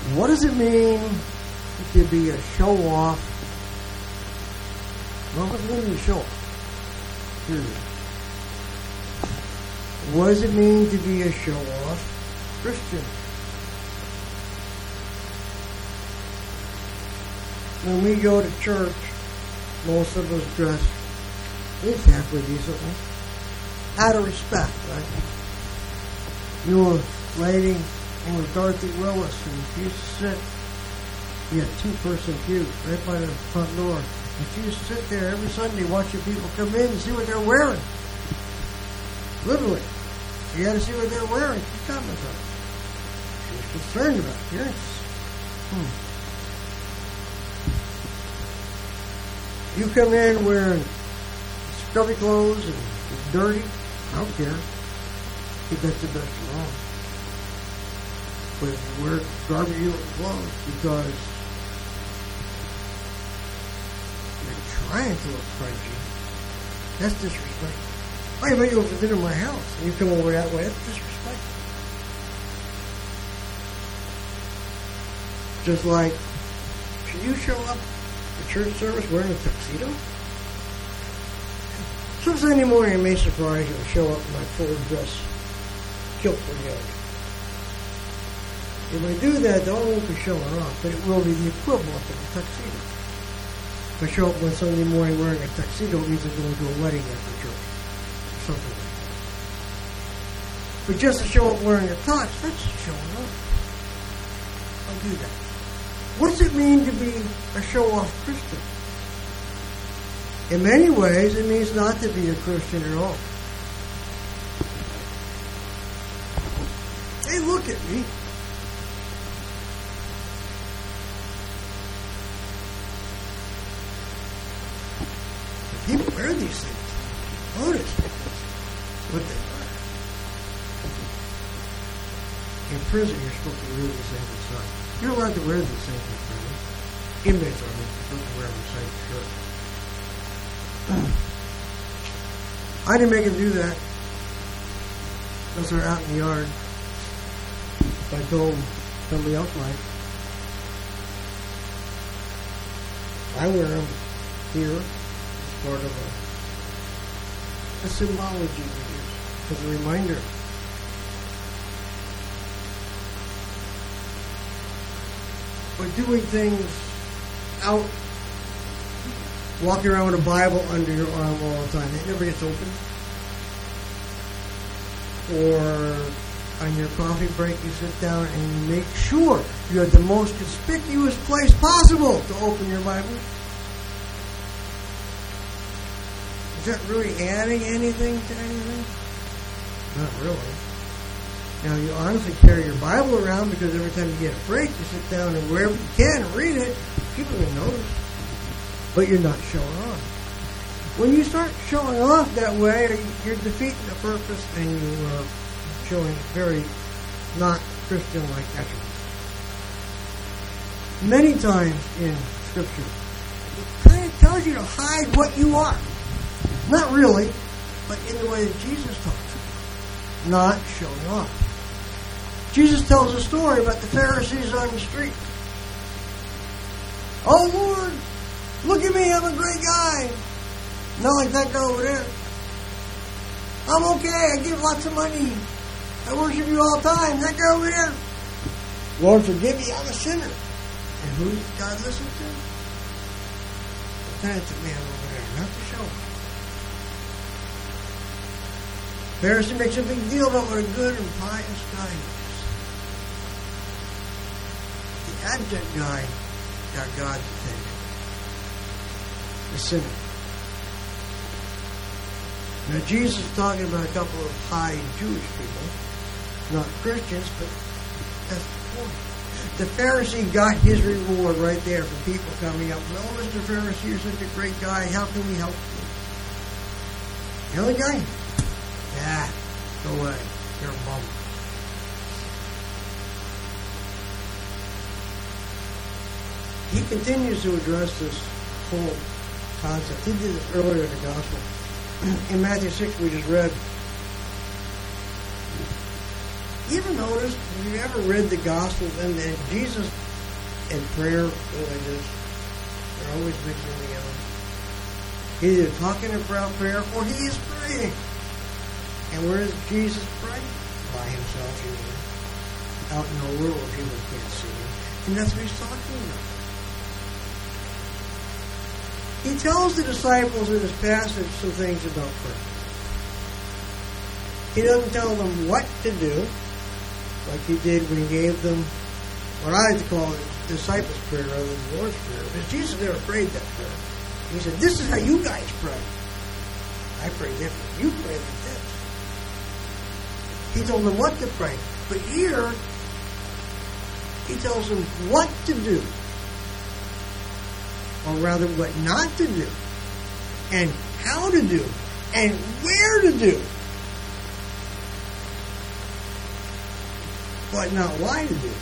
What does it mean to be a show-off? Well, what does it mean to be a show-off? Here it is. What does it mean to be a show-off Christian? When we go to church, most of us dress halfway decently. Out of respect, right? You know, a lady named Dorothy Willis, and she used to sit, we had two-person pews right by the front door. And she used to sit there every Sunday watching people come in and see what they're wearing. Literally. You had to see what they're wearing. She commented on it. She was concerned about appearance. You come in wearing scrubby clothes and it's dirty, I don't care. I think that's the best of all. But if you wear garbage looking clothes because you're trying to look crunchy, that's disrespectful. I invite you over to dinner in my house and you come over that way, that's disrespectful. Just like, should you show up to church service wearing a tuxedo? So Sunday morning I may surprise you and show up in my full dress kilt for yoga. If I do that, though, I won't be showing off, but it will be the equivalent of a tuxedo. If I show up on Sunday morning wearing a tuxedo, it means I'm going to a wedding after church. Or something like that. But just to show up wearing a tux, that's just showing off. I'll do that. What does it mean to be a show-off Christian? In many ways, it means not to be a Christian at all. Hey, look at me. People wear these things. Notice what they wear. In prison, you're supposed to wear the same inside. You're allowed to wear these things in prison. Inmates are supposed to wear the same shirt. I didn't make them do that. Those are out in the yard. If I told them somebody else might. I wear them here as part of a symbology as a reminder. But doing things out, walking around with a Bible under your arm all the time, it never gets open. Or on your coffee break, you sit down and you make sure you're at the most conspicuous place possible to open your Bible. Is that really adding anything to anything? Not really. Now, you honestly carry your Bible around because every time you get a break, you sit down and wherever you can read it. People will notice. But you're not showing off. When you start showing off that way, you're defeating the purpose and you are showing very not Christian-like attributes. Many times in Scripture, it kind of tells you to hide what you are. Not really, but in the way that Jesus taught. Not showing off. Jesus tells a story about the Pharisees on the street. Oh Lord, look at me, I'm a great guy. Not like that guy over there. I'm okay, I give lots of money. I worship you all the time. That guy over there. Lord, forgive me, I'm a sinner. And who does God listen to? The penitent man over there, not the show. Pharisee makes a big deal about what a good and pious guy is. The abject guy got God's attention. The sinner. Now Jesus is talking about a couple of high Jewish people, not Christians, but that's the point. The Pharisee got his reward right there from people coming up. Well, Mr. Pharisee, you're such a great guy. How can we help you? The other guy? Yeah, go away. You're a bum. He continues to address this whole concept. He did this earlier in the Gospel. In Matthew 6, we just read, You ever noticed, have you ever read the Gospels and Jesus and prayer go like this? They're always mixing together. He's either talking about prayer or he is praying. And where does Jesus pray? By himself, usually. Out in the world where people can't see him. And that's what he's talking about. He tells the disciples in this passage some things about prayer. He doesn't tell them what to do, like he did when he gave them what I like to call it disciples' prayer rather than the Lord's Prayer. Because Jesus never prayed that prayer. He said, this is how you guys pray. I pray different. You pray like this. He told them what to pray. But here, he tells them what to do. Or rather, what not to do. And how to do. And where to do. But not why to do.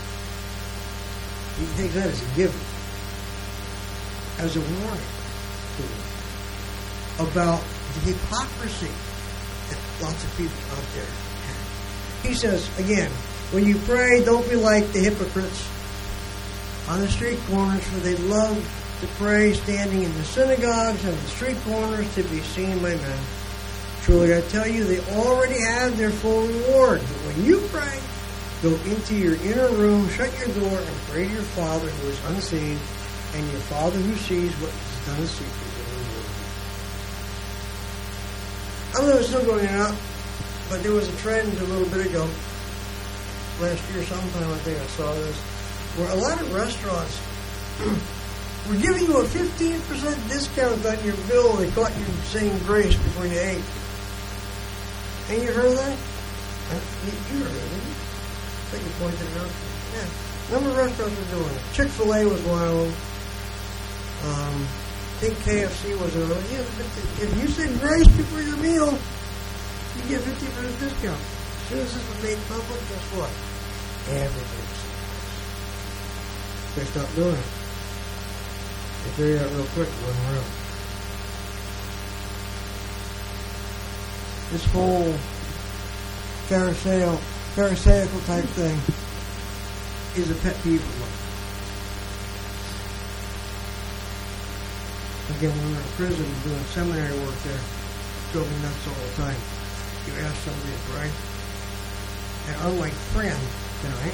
He takes that as a given. As a warning to them about the hypocrisy that lots of people out there have. He says, again, when you pray, don't be like the hypocrites on the street corners, for they love to pray standing in the synagogues and the street corners to be seen by men. Truly, I tell you, they already have their full reward. But when you pray, go into your inner room, shut your door, and pray to your Father who is unseen, and your Father who sees what is done in secret will reward you. I don't know if it's still going on, but there was a trend a little bit ago, last year sometime I think I saw this, where a lot of restaurants were giving you a 15% discount on your bill. They caught you saying grace before you ate. And you heard that? You heard it, didn't you? I think you pointed it out. Yeah. A number of restaurants are doing it. Chick-fil-A was one of them. I think KFC was another. If you said grace before your meal, you get 50% discount. As soon as this was made public, guess what? Everybody said grace. They stopped doing it. They figured out real quick it wasn't real. This whole Pharisaical type thing is a pet peeve of mine. Again, when we were in prison doing seminary work there, it drove me nuts all the time. You ask somebody to pray, and unlike friend tonight,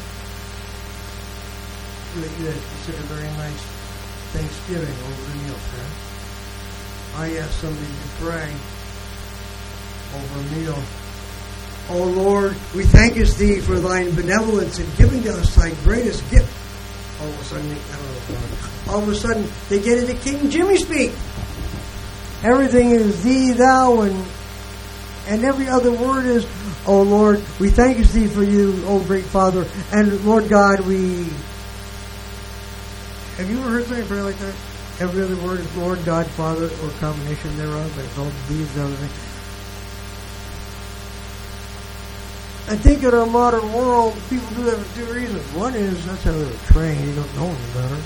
you had considered a very nice Thanksgiving over the meal, friend. I asked somebody to pray over a meal. O Lord, we thank thee for thine benevolence in giving us thy greatest gift. All of a sudden, they get into King Jimmy speak. Everything is thee, thou, and every other word is, O Lord, we thank thee for you, O great Father, and Lord God, we... Have you ever heard something pray like that? Every other word is Lord, God, Father, or combination thereof, but it's all these and everything. I think in our modern world, people do that for two reasons. One is that's how they were trained. They don't know any better.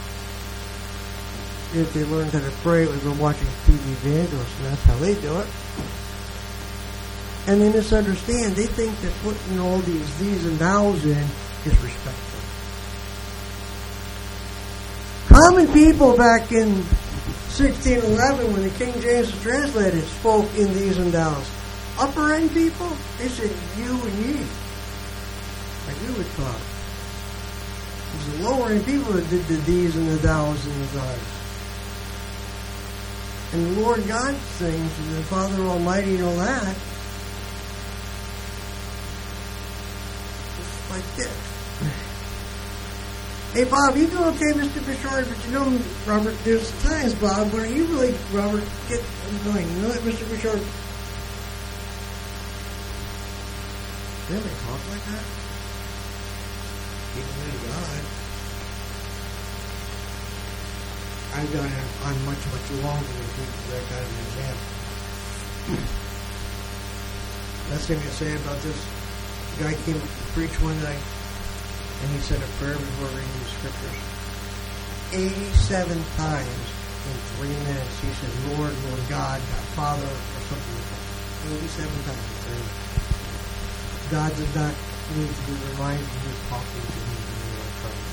If they learned how to pray, we've been watching TV evangelists, and that's how they do it. And they misunderstand. They think that putting all these and thous in is respectful. Common people back in 1611, when the King James was translated, spoke in these and thous. Upper end people, they said you and ye, like we would talk. It was the lower end people that did the these and the thous and the thous. And the Lord God things, and the Father Almighty and all that, it's like this. Hey Bob, you doing okay, Mr. Bouchard? But you know, Robert, there's times, Bob, where you really, Robert, get annoying. You know that, Mr. Bouchard? Really talk like that? Even to God. I've done it on much longer than people that kind of example. Last thing I say about this, the guy came to preach one night, and he said a prayer before reading the scriptures. 87 times in 3 minutes, he said, Lord, Lord God, Father, or something like that. 87 times in 3 minutes. God did not need to be reminded who's talking to me when they are praying.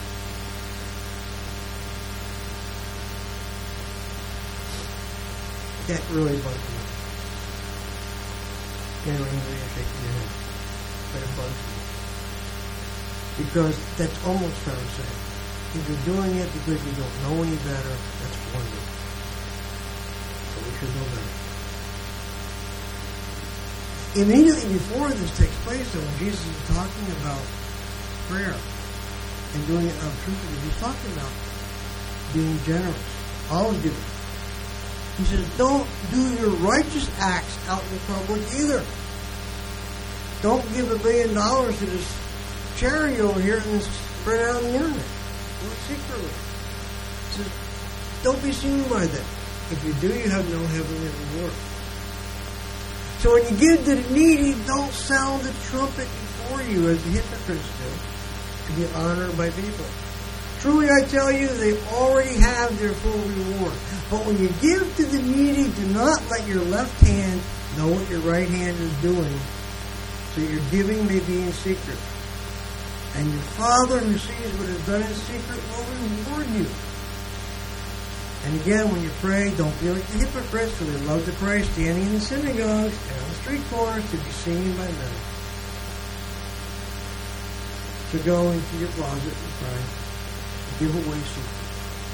That really bugs me. Anyway, you're shaking your head. But it bugs me. Because that's almost Pharisaical. If you're doing it because you don't know any better, that's wonderful. But we should know better. Immediately before this takes place, though, when Jesus is talking about prayer and doing it truthfully, he's talking about being generous, always giving. He says, don't do your righteous acts out in public either. Don't give $1 billion to this charity over here and then spread it out on the internet. Do it secretly. He says, don't be seen by them. If you do, you have no heavenly reward. So when you give to the needy, don't sound the trumpet before you as the hypocrites do, to get honored by people. Truly I tell you, they already have their full reward. But when you give to the needy, do not let your left hand know what your right hand is doing, so your giving may be in secret. And your Father who sees what is done in secret will reward you. And again, when you pray, don't be like the hypocrites, for they love to pray standing in the synagogues and on the street corners to be seen by men. So go into your closet and pray. Give away secrets.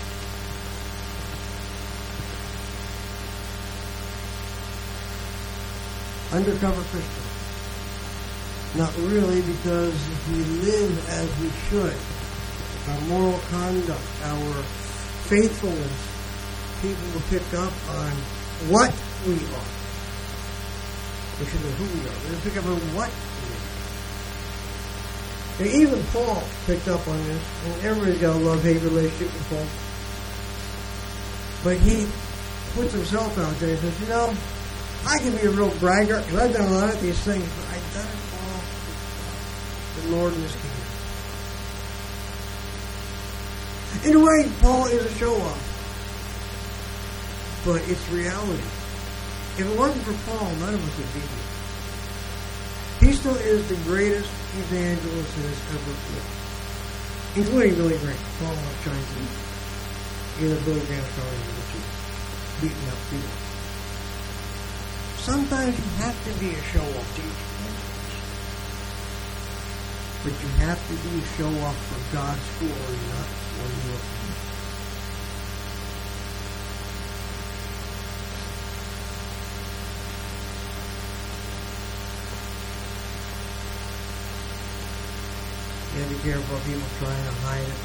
Undercover Christian. Not really, because if we live as we should, our moral conduct, our faithfulness, people will pick up on what we are. We should know who we are. They'll pick up on what we are. And even Paul picked up on this, and everybody's got a love-hate relationship with Paul. But he puts himself out there and says, I can be a real braggart, because I've done a lot of these things, but I've done it all for the Lord and His kingdom. In a way, Paul is a show-off. But it's reality. If it wasn't for Paul, none of us would be here. He still is the greatest evangelist that has ever lived. Including Billy Graham. Paul chimes in. Either Billy Graham's calling him, which is beating up people. Sometimes you have to be a show-off teacher. But you have to be a show-off for God's glory, not for your own. You have to be careful of people trying to hide it.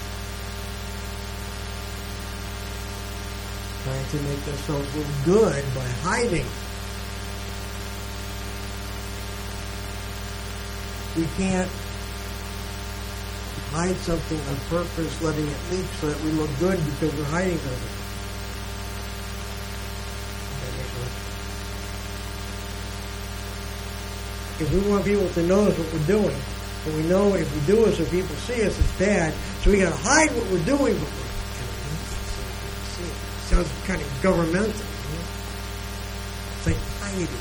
Trying to make themselves look good by hiding. We can't hide something on purpose, letting it leak so that we look good because we're hiding something. If we want people to notice what we're doing, and we know if we do it so people see us, it's bad. So we got to hide what we're doing, but we're see it. Sounds kind of governmental. It's like hiding.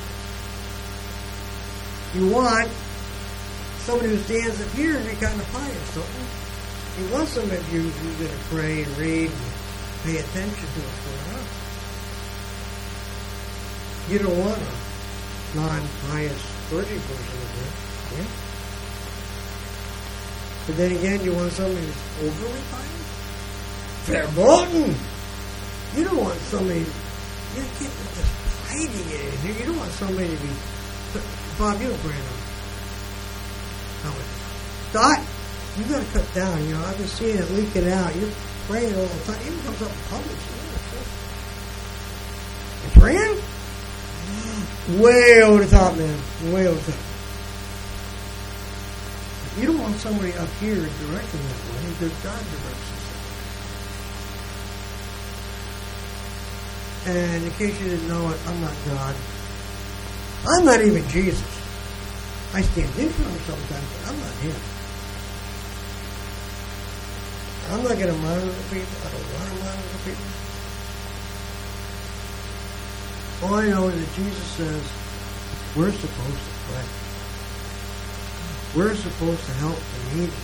You want somebody who stands up here to be kind of pious, don't you? You want somebody who's going to pray and read and pay attention to what's going on. You don't want a non-pious clergy person up there. Yeah? But then again, you want somebody who's overly pious? Verboten! You don't want somebody, you can't just hiding it in here. You don't want somebody to be, Bob, you don't pray enough. Dot, you got to cut down. I've been seeing it leaking out. You're praying all the time. It even comes up in public. You praying? Way over the top, man. Way over the top. You don't want somebody up here directing that way because God directs us. And in case you didn't know it, I'm not God. I'm not even Jesus. I stand in for him sometimes, but I'm not him. I'm not going to monitor people. I don't want to monitor people. All I know is that Jesus says we're supposed to pray. We're supposed to help the needy.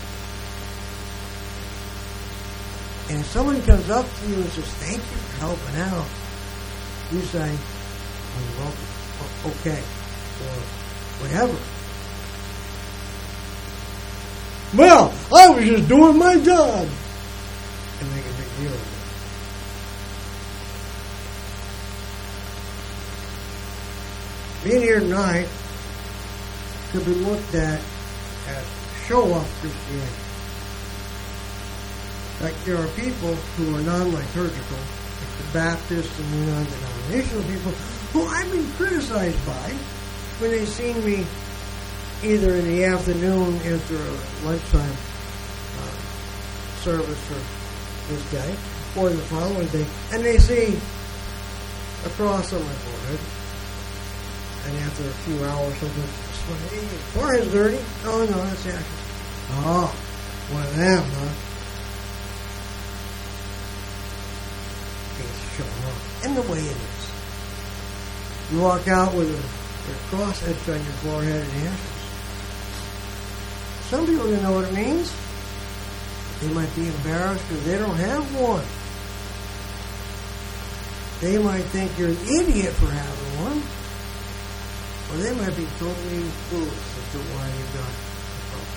And if somebody comes up to you and says, thank you for helping out, you say, you're welcome. Okay. Or whatever. Well, I was just doing my job. And make a big deal of it. Being here tonight could be looked at as show-off Christianity. Like there are people who are non-liturgical, like the Baptists and the non-denominational people, who I've been criticized by when they've seen me either in the afternoon after a lunchtime service for this day, or the following day, and they see a cross on my forehead, and after a few hours, something, hey, forehead's dirty. Oh no, that's ashes. Oh, one of them, huh? It's showing up. And the way it is. You walk out with a cross etched on your forehead and ashes. Some people don't know what it means. They might be embarrassed because they don't have one. They might think you're an idiot for having one. Or they might be totally clueless as to why you got the cross.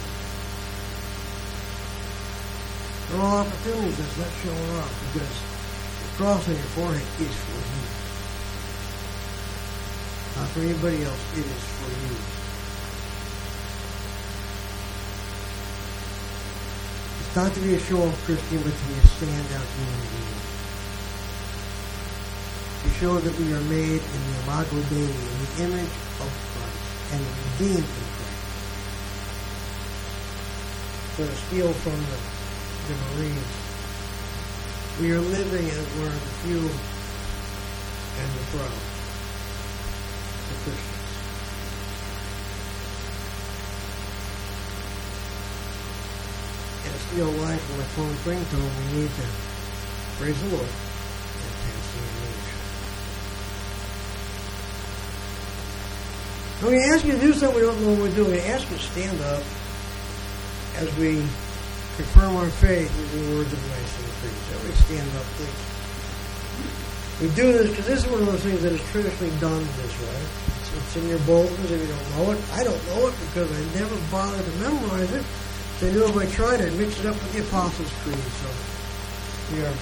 There are all opportunities that's not showing up because the cross on your forehead is for you. Not for anybody else, it is for you. It's not to be a show-off Christian, but to be a stand-out human being. To show that we are made in the Imago Dei, in the image of Christ, and redeemed in Christ. So to steal from the Marines, we are living as one of the few and the proud, the Christians. And to steal life from my phone ringtone, we need to praise the Lord and pass the illumination. When we ask you to do something we don't know what we're doing, we ask you to stand up as we confirm our faith with the words of Nicene Creed. Everybody stand up, please. We do this because this is one of those things that is traditionally done this way. It's in your bulletins if you don't know it. I don't know it because I never bothered to memorize it. So I knew if I tried it, I'd mix it up with the Apostles' Creed. So we are